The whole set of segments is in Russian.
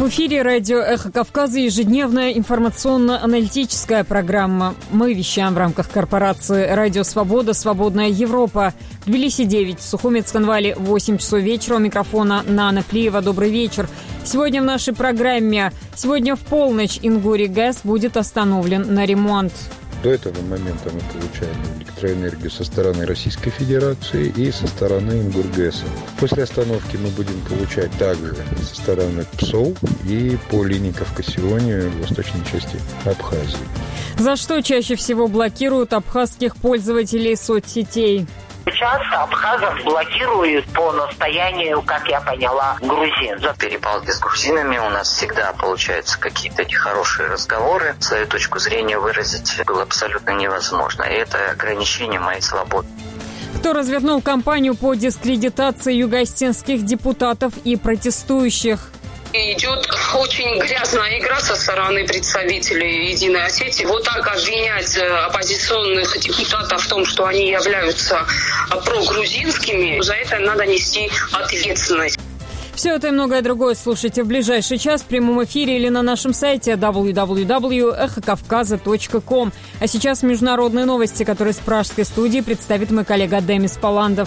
В эфире радио «Эхо Кавказа» ежедневная информационно-аналитическая программа. Мы вещаем в рамках корпорации «Радио Свобода. Свободная Европа». В Тбилиси 9, в Сухумец-Ханвале 8 часов вечера. У микрофона Нана Плиева. Добрый вечер. Сегодня в нашей программе. Сегодня в полночь Ингури ГЭС будет остановлен на ремонт. До этого момента мы получаем электроэнергию со стороны Российской Федерации и со стороны Ингургэса. После остановки мы будем получать также со стороны ПСОУ и по линии Кавказиони в восточной части Абхазии. За что чаще всего блокируют абхазских пользователей соцсетей? Сейчас абхазов блокируют по настоянию, как я поняла, грузин. За перепалки с грузинами у нас всегда получаются какие-то нехорошие разговоры. Свою точку зрения выразить было абсолютно невозможно. И это ограничение моей свободы. Кто развернул кампанию по дискредитации югоостинских депутатов и протестующих? Идет очень грязная игра со стороны представителей Единой Осетии. Вот так обвинять оппозиционных депутатов в том, что они являются прогрузинскими, за это надо нести ответственность. Все это и многое другое слушайте в ближайший час в прямом эфире или на нашем сайте www.эхокавказа.ком. А сейчас международные новости, которые с пражской студии представит мой коллега Демис Паландов.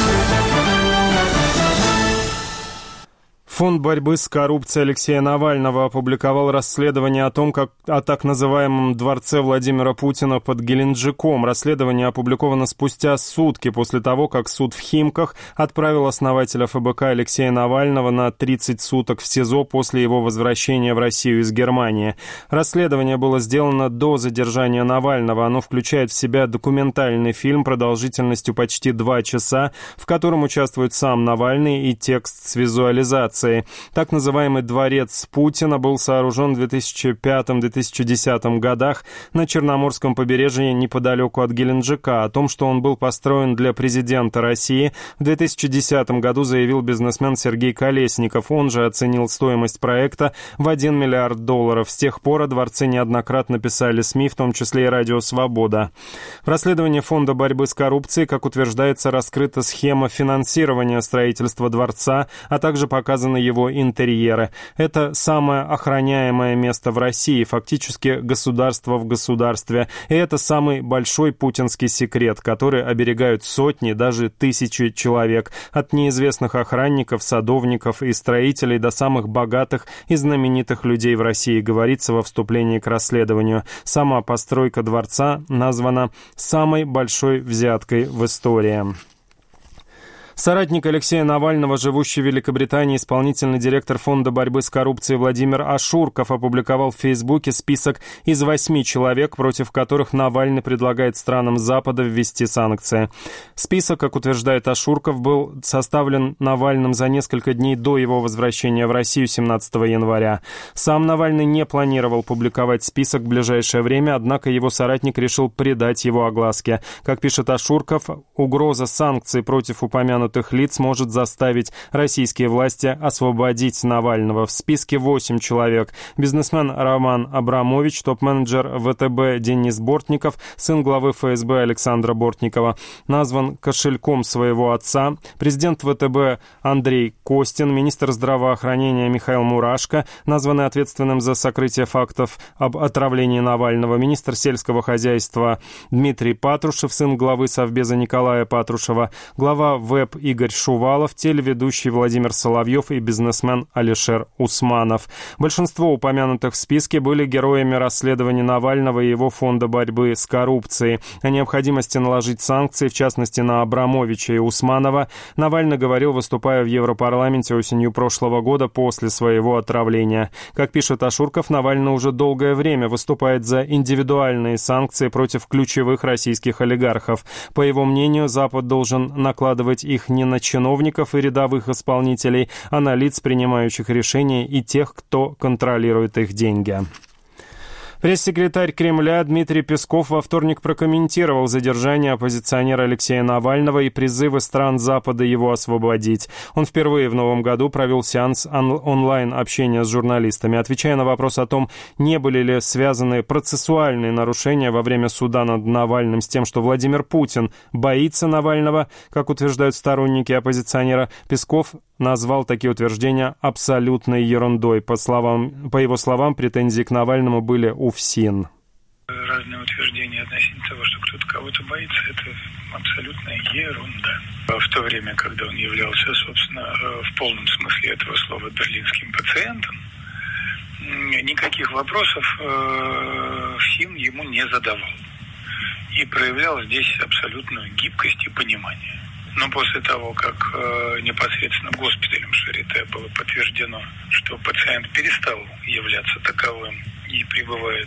Фонд борьбы с коррупцией Алексея Навального опубликовал расследование о том, как о так называемом дворце Владимира Путина под Геленджиком. Расследование опубликовано спустя сутки после того, как суд в Химках отправил основателя ФБК Алексея Навального на 30 суток в СИЗО после его возвращения в Россию из Германии. Расследование было сделано до задержания Навального. Оно включает в себя документальный фильм продолжительностью почти 2 часа, в котором участвует сам Навальный и текст с визуализацией. Так называемый дворец Путина был сооружен в 2005-2010 годах на Черноморском побережье неподалеку от Геленджика. О том, что он был построен для президента России, в 2010 году заявил бизнесмен Сергей Колесников. Он же оценил стоимость проекта в $1 миллиард. С тех пор о дворце неоднократно писали СМИ, в том числе и «Радио Свобода». В расследовании Фонда борьбы с коррупцией, как утверждается, раскрыта схема финансирования строительства дворца, а также показаны его интерьеры. Это самое охраняемое место в России, фактически государство в государстве. И это самый большой путинский секрет, который оберегают сотни, даже тысячи человек. От неизвестных охранников, садовников и строителей до самых богатых и знаменитых людей в России, говорится во вступлении к расследованию. Сама постройка дворца названа самой большой взяткой в истории. Соратник Алексея Навального, живущий в Великобритании, исполнительный директор Фонда борьбы с коррупцией Владимир Ашурков опубликовал в Фейсбуке список из 8 человек, против которых Навальный предлагает странам Запада ввести санкции. Список, как утверждает Ашурков, был составлен Навальным за несколько дней до его возвращения в Россию 17 января. Сам Навальный не планировал публиковать список в ближайшее время, однако его соратник решил придать его огласке. Как пишет Ашурков, угроза санкций против упомянутых лиц может заставить российские власти освободить Навального. В списке 8 человек. Бизнесмен Роман Абрамович, топ-менеджер ВТБ Денис Бортников, сын главы ФСБ Александра Бортникова, назван кошельком своего отца, президент ВТБ Андрей Костин, министр здравоохранения Михаил Мурашко, названный ответственным за сокрытие фактов об отравлении Навального, министр сельского хозяйства Дмитрий Патрушев, сын главы Совбеза Николая Патрушева, глава ВЭП Игорь Шувалов, телеведущий Владимир Соловьев и бизнесмен Алишер Усманов. Большинство упомянутых в списке были героями расследования Навального и его Фонда борьбы с коррупцией. О необходимости наложить санкции, в частности на Абрамовича и Усманова, Навальный говорил, выступая в Европарламенте осенью прошлого года после своего отравления. Как пишет Ашурков, Навальный уже долгое время выступает за индивидуальные санкции против ключевых российских олигархов. По его мнению, Запад должен накладывать их не на чиновников и рядовых исполнителей, а на лиц, принимающих решения, и тех, кто контролирует их деньги. Пресс-секретарь Кремля Дмитрий Песков во вторник прокомментировал задержание оппозиционера Алексея Навального и призывы стран Запада его освободить. Он впервые в новом году провел сеанс онлайн-общения с журналистами. Отвечая на вопрос о том, не были ли связаны процессуальные нарушения во время суда над Навальным с тем, что Владимир Путин боится Навального, как утверждают сторонники оппозиционера, Песков назвал такие утверждения абсолютной ерундой. По его словам, претензии к Навальному были у ФСИН. Разные утверждения относительно того, что кто-то кого-то боится, это абсолютная ерунда. В то время, когда он являлся, собственно, в полном смысле этого слова берлинским пациентом, никаких вопросов ФСИН ему не задавал. И проявлял здесь абсолютную гибкость и понимание. Но после того, как непосредственно госпиталем Шарите было подтверждено, что пациент перестал являться таковым и пребывает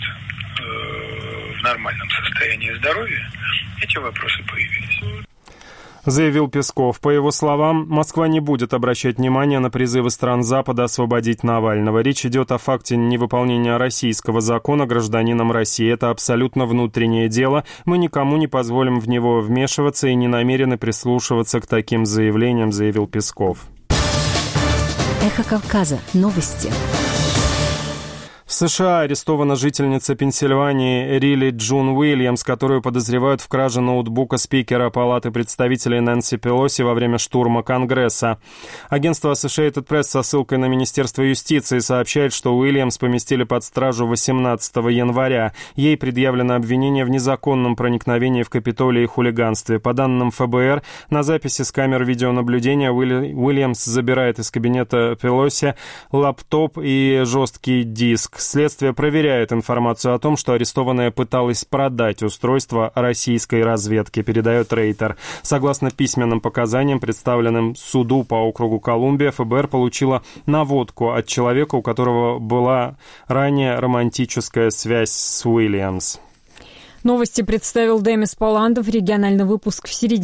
в нормальном состоянии здоровья, эти вопросы появились. Заявил Песков. По его словам, Москва не будет обращать внимания на призывы стран Запада освободить Навального. Речь идет о факте невыполнения российского закона гражданином России. Это абсолютно внутреннее дело. Мы никому не позволим в него вмешиваться и не намерены прислушиваться к таким заявлениям, заявил Песков. Эхо Кавказа. Новости. В США арестована жительница Пенсильвании Рилли Джун Уильямс, которую подозревают в краже ноутбука спикера Палаты представителей Нэнси Пелоси во время штурма Конгресса. Агентство Associated Press со ссылкой на Министерство юстиции сообщает, что Уильямс поместили под стражу 18 января. Ей предъявлено обвинение в незаконном проникновении в Капитолий и хулиганстве. По данным ФБР, на записи с камер видеонаблюдения Уильямс забирает из кабинета Пелоси лаптоп и жесткий диск. Следствие проверяет информацию о том, что арестованная пыталась продать устройство российской разведки, передает Рейтер. Согласно письменным показаниям, представленным суду по округу Колумбия, ФБР получила наводку от человека, у которого была ранее романтическая связь с Уильямс. Новости представил Демис Паландов. Региональный выпуск в середине.